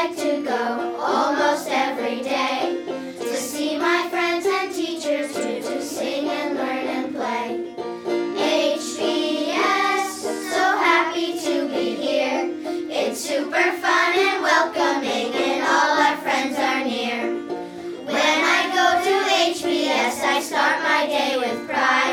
like to go almost every day to see my friends and teachers too, to sing and learn and play. HBS, so happy to be here. It's super fun and welcoming and all our friends are near. When I go to HBS, I start my day with pride.